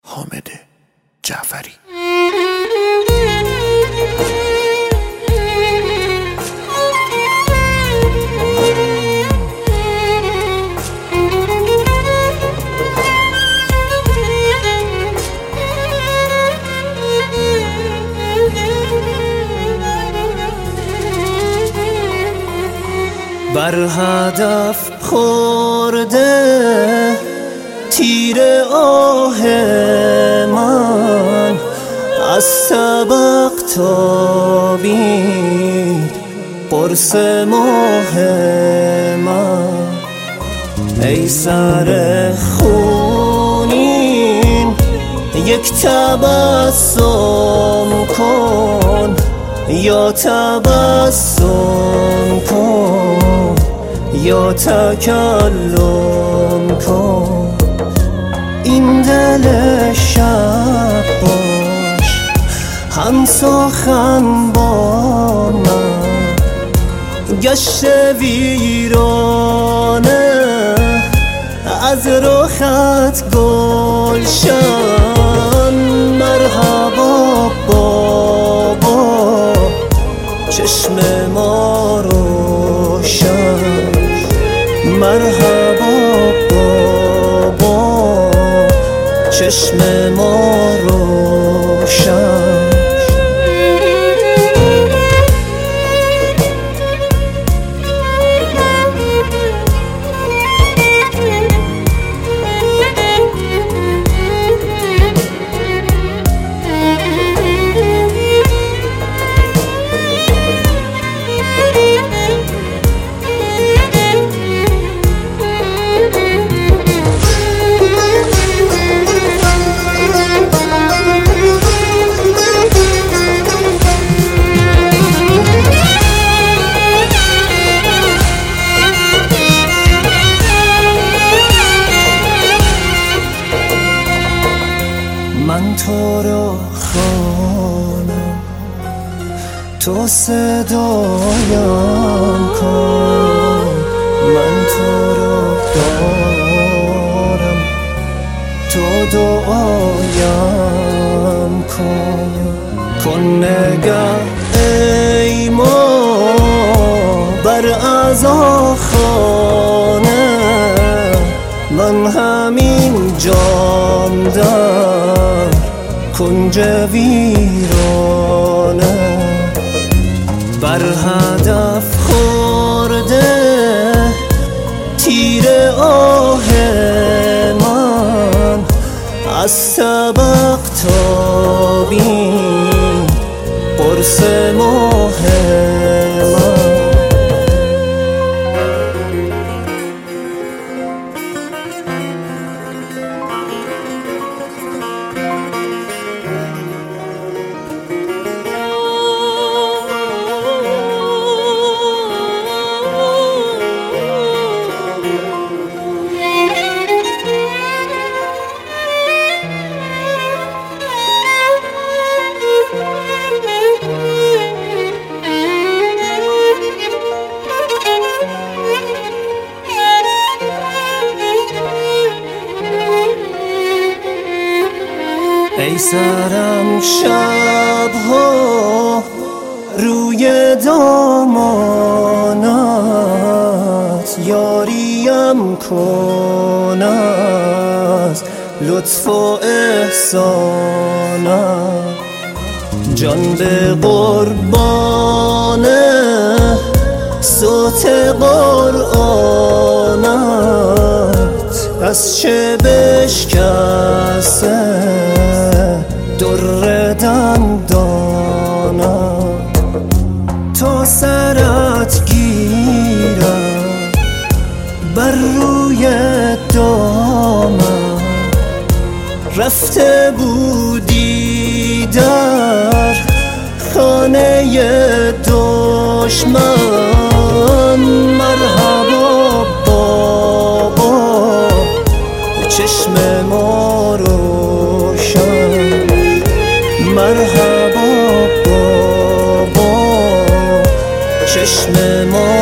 حامد جعفری. بر هدف خورده تیر آه من، از سبق تابید قرص ماه من. ای سر خونین یک تبسم کن، یا تبسم کن یا تکلم کن. این دل شب باش هم سخن با من، گشت ویرانه از رخت گلشن. مرحبا بابا چشم ما روشن، مرحبا بابا چشم ما روشن. من تو رو خوانم، تو صدایم کن. من تو رو دارم، تو دعایم کن. کن نگه ای ما بر عزاخانه، من همین جام در کنج ویرانه. بر هدف خورده تیر آه من، از سبق تابید قرص ماه من. ای سرم شبها روی دامانت، یاریم کن از لطف و احسانت. جان به قربان صوت قرآنت، از چه بشکسته در دندانم. تا سرت گیرم بر روی دامم، رفته بودی در خانه دشمن. مرحبا بابا چشم ما روشن، مرحبا بابا چشم ما